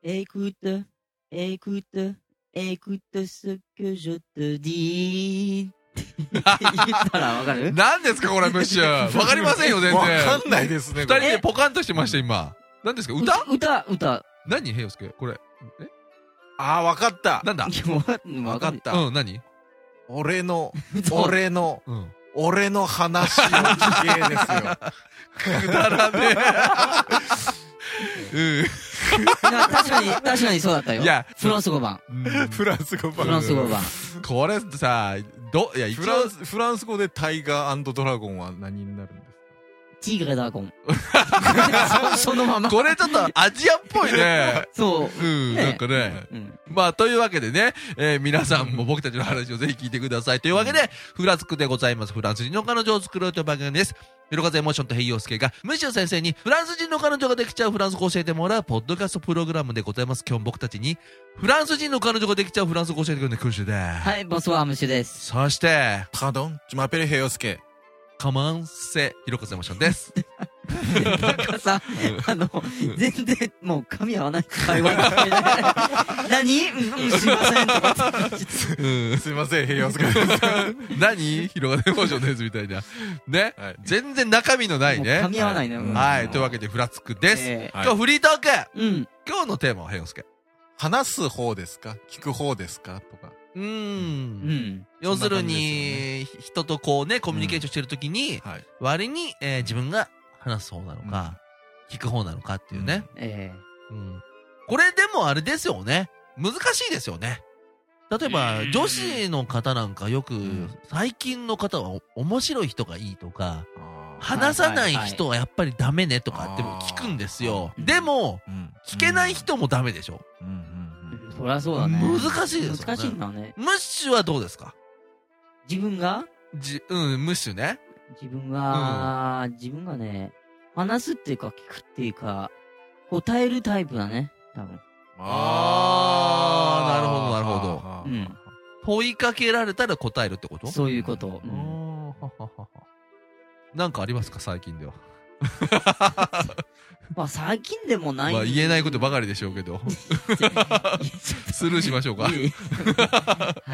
écoute, écoute, écoute ce que je te dis.言ったらわかる？ 何ですかこれ、ムッシュ。わかりませんよ、全然。 わかんないですね。 二人でポカンとしてました、今。何ですか歌。 何平洋介これ。 ああ、わかった。 なんだわかった。 うん、何俺のうん。 俺の話を聞けですよ。 くだらねえ。 確かにそうだったよ。 いや、 フランス語版。 フランス語版。 フランス語版。 これさ、いや、一応。 フランス語でタイガー&ドラゴンは何になるんですか？ ティーグレダーゴン。そのまま。 これちょっとアジアっぽいね。 そう。 うん、なんかね。まあ、というわけでね、皆さんも僕たちの話をぜひ聞いてください。というわけで、フラスクでございます。フランス人の彼女を作ろうという番組です。ひろかずエモーションとヘイヨースケが、ムッシュ先生にフランス人の彼女ができちゃうフランス語を教えてもらうポッドキャストプログラムでございます。今日僕たちに、フランス人の彼女ができちゃうフランス語を教えてくれるのクルシュで。 はい、ボスはムッシュです。 そして、 Pardon? Je m'appelle Heyosuke. カマンセ、ひろかずエモーションです。 なんかさ、全然、もう噛み合わない会話何すいませんとかすいません、平洋介です。 何広がエモーションですみたいな。ね。全然中身のないね。 噛み合わないね。 はい。というわけで、フラつくです。今日フリートーク今日のテーマは、平洋介。 話す方ですか聞く方ですかとか。 要するに、人とこうね、コミュニケーションしてるときに、割に自分が話す方なのか、聞く方なのかっていうね。これでもあれですよね。難しいですよね。例えば、女子の方なんかよく、最近の方は面白い人がいいとか、話さない人はやっぱりダメねとかって聞くんですよ。でも、聞けない人もダメでしょ。 そりゃそうだね。 難しいですよね。 難しいんだね。 ムッシュはどうですか？ 自分がムッシュね。 自分がね、話すっていうか聞くっていうか、答えるタイプだね、多分。 なるほど、なるほど。問いかけられたら答えるってこと？ そういうこと。 なんかありますか最近では。 まあ最近でもない。 まあ言えないことばかりでしょうけど。スルーしましょうか。はい、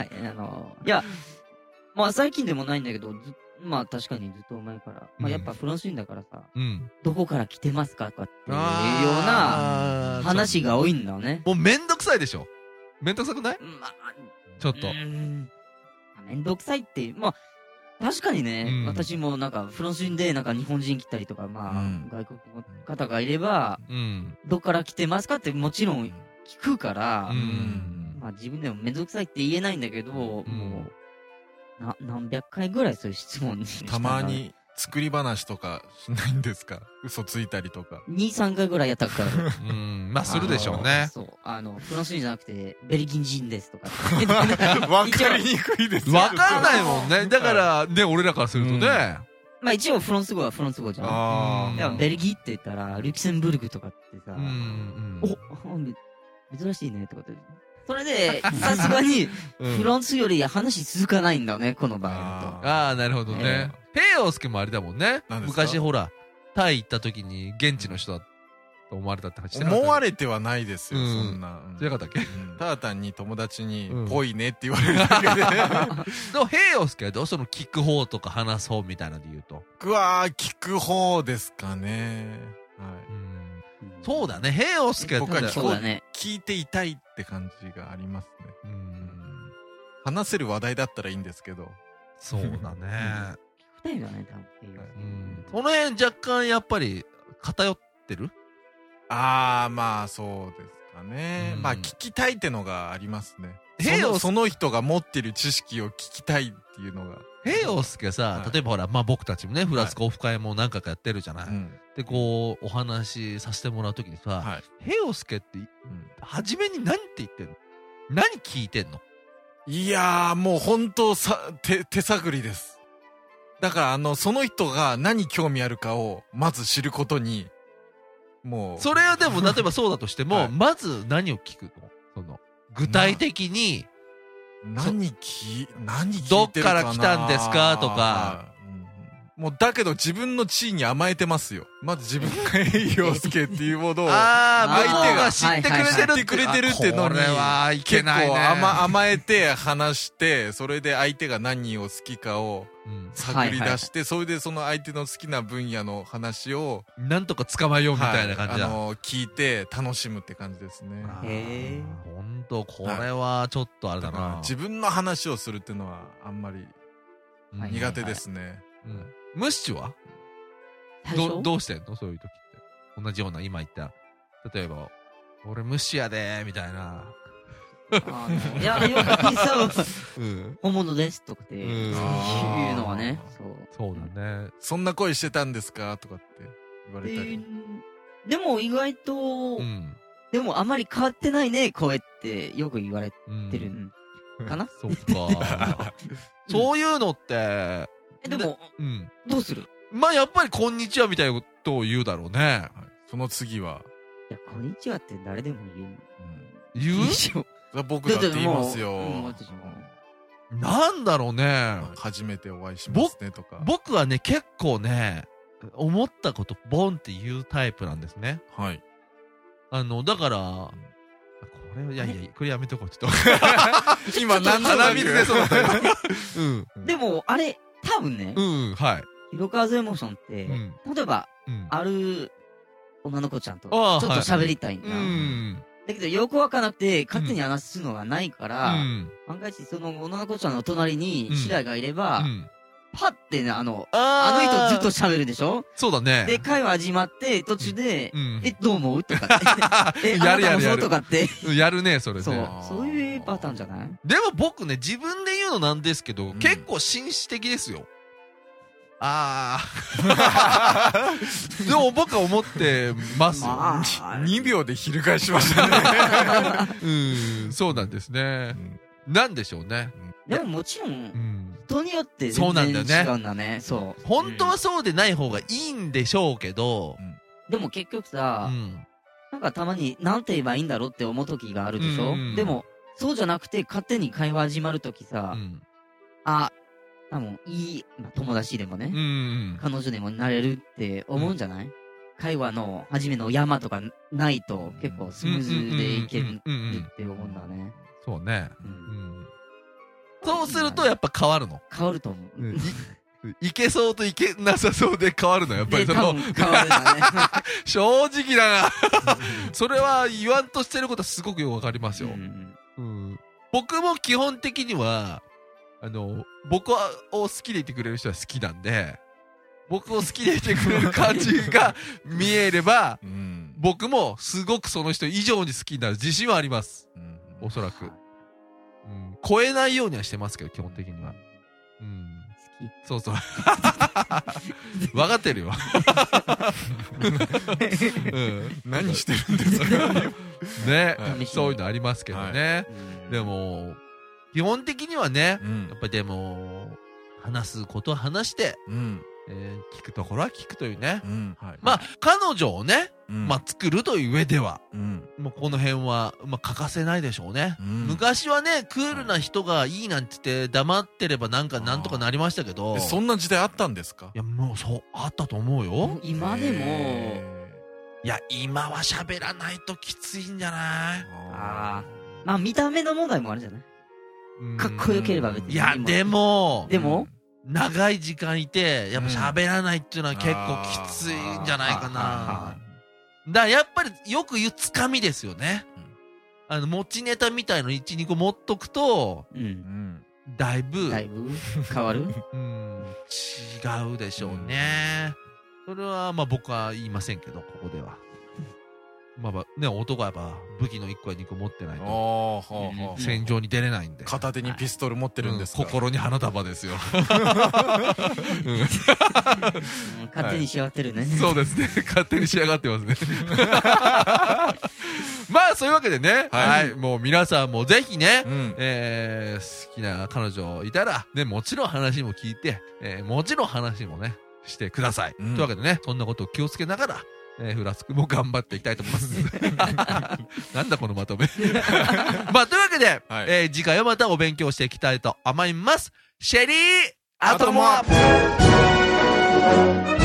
いや、まあ最近でもないんだけど、まあ確かにずっと前から。まあやっぱフランス人だからさ、どこから来てますかとかっていうような話が多いんだね。 もうめんどくさいでしょ？めんどくさくない？ちょっと。 めんどくさいって、まあ、確かにね、私もなんかフランス人でなんか日本人来たりとか、まあ、外国の方がいれば、どっから来てますかってもちろん聞くから、まあ自分でもめんどくさいって言えないんだけど、もう、何百回ぐらいそういう質問にたまに作り話とかしないんですか？嘘ついたりとか。 2、3回ぐらいやったから。 まあするでしょうね。 そう。フランス人じゃなくて、ベルギー人ですとか。 わかりにくいですよ。 わかんないもんね。だから、ね、俺らからするとね。 まあ一応フランス語はフランス語じゃん。でもベルギーって言ったら、ルクセンブルクとかってさ、珍しいねとかって。それで、さすがに、フランスより話続かないんだね、この場合だと。 ああ、なるほどね。ペイオスケもあれだもんね。昔ほら、タイ行った時に現地の人だと思われたって話してなかった？ 思われてはないですよ、そんな。 じゃなかったっけ？ ただ単に友達に、ぽいねって言われるだけで。 でも、ペイオスケはどう？その聞く方とか話す方みたいなので言うと。 僕は、聞く方ですかね。はい。 そうだね。ヘイオスケ僕は聞いていたいって感じがありますね。話せる話題だったらいいんですけど。 そうだね。 聞きたいよね、多分。その辺若干やっぱり偏ってる？ まあそうですかね。まあ聞きたいってのがありますね。その人が持ってる知識を聞きたいっていうのが。 ヘイオスケさ、例えばほら、まあ僕たちもね、フラスコオフ会も何回かやってるじゃない。で、こう、お話しさせてもらうときにさ、ヘイオスケって、初めに何って言ってんの？何聞いてんの？ いやー、もう本当手探りです。だからその人が何興味あるかを、まず知ることに、もう。 それはでも、例えばそうだとしても、まず何を聞くの？具体的に、 何聞いてるかな？ どっから来たんですかとか、 もうだけど自分の地位に甘えてますよ。まず自分が陽介っていうものを相手が知ってくれてるってのに、 これはいけないね。 結構甘えて話して、それで相手が何を好きかを探り出して、それでその相手の好きな分野の話をなんとか捕まえようみたいな感じだ。 聞いて楽しむって感じですね。 へー。ほんと、これはちょっとあれだな。 自分の話をするっていうのはあんまり苦手ですね。 ムッシュはどうしてんのそういう時って。同じような今言った。例えば、俺ムッシュやでーみたいな。 いや、よく聞いた本物ですとかっていうのはね。 そうだね。 そんな声してたんですかとかって言われたり。 でも意外と、でもあまり変わってないね、声ってよく言われてるかな。 そっか。そういうのって、 でも、どうする？ まあやっぱりこんにちはみたいなことを言うだろうね。 その次は。 いや、こんにちはって誰でも言う？ 僕だって言いますよ。 なんだろうね。 初めてお会いしますねとか。 僕はね、結構ね、思ったことボンって言うタイプなんですね。 はい。 だから、これやめとこう、ちょっと。今、鼻水出そうだったよ。 でも、あれ、多分ね、 はい。 ひろかずエモーションって、例えば、ある女の子ちゃんと、ちょっと喋りたいんだ。だけど、よくわからなくて、勝手に話すのがないから、万が一、その女の子ちゃんの隣に、白井がいれば、パッてね、あの人ずっと喋るでしょ？ そうだね。 で、会話始まって、途中で、どう思うとかって。 やるとかって。 やるね、それね。 そういうパターンじゃない？ でも僕ね、自分で言うのなんですけど、結構紳士的ですよ。でも僕は思ってますよ。 2秒で翻しましたね。 そうなんですね。なんでしょうね。 でももちろん、人によって全然違うんだね。そう。 本当はそうでない方がいいんでしょうけど、 でも結局さ、なんかたまになんて言えばいいんだろうって思う時があるでしょ？でも、そうじゃなくて勝手に会話始まる時さ、多分いい友達でもね、彼女でもなれるって思うんじゃない？会話の初めの山とかないと結構スムーズでいけるって思うんだね。 そうね。そうするとやっぱ変わるの？ 変わると思う。いけそうといけなさそうで変わるのやっぱりその。 変わるんだね。 正直だな。それは言わんとしてることはすごくよくわかりますよ。僕も基本的には、僕を好きでいてくれる人は好きなんで、僕を好きでいてくれる感じが見えれば、僕もすごくその人以上に好きになる自信はあります。おそらく。超えないようにはしてますけど、基本的には。そうそう。分かってるよ。 何してるんですかね。そういうのありますけどね。でも、基本的にはね、やっぱりでも、話すことは話して、聞くところは聞くというね。まあ、彼女をね、まあ、作るという上では、もうこの辺は、まあ、欠かせないでしょうね。昔はね、クールな人がいいなんて言って黙ってればなんとかなりましたけど。 そんな時代あったんですか？ いや、もうそう、あったと思うよ。 今でも、 いや、今は喋らないときついんじゃない？ まあ、見た目の問題もあるじゃない？かっこよければ別に。 いや、でも、 長い時間いて、やっぱ喋らないっていうのは結構きついんじゃないかな。だからやっぱりよく言うつかみですよね。持ちネタみたいの1、2個持っとくと、だいぶ変わる？ 違うでしょうね。それはまあ僕は言いませんけど、ここでは。まあね、男はやっぱ武器の1個や2個持ってないと戦場に出れないんで。 片手にピストル持ってるんですか？ 心に花束ですよ。 勝手に仕上がってるね。 そうですね。勝手に仕上がってますね。まあそういうわけでね、はい、もう皆さんもぜひね、好きな彼女いたら、ね、もちろん話も聞いて、もちろん話もね、してください。というわけでね、そんなことを気をつけながら、フラスクも頑張っていきたいと思います。なんだこのまとめ。まあ、というわけで、次回はまたお勉強していきたいと思います。シェリーアトモアす。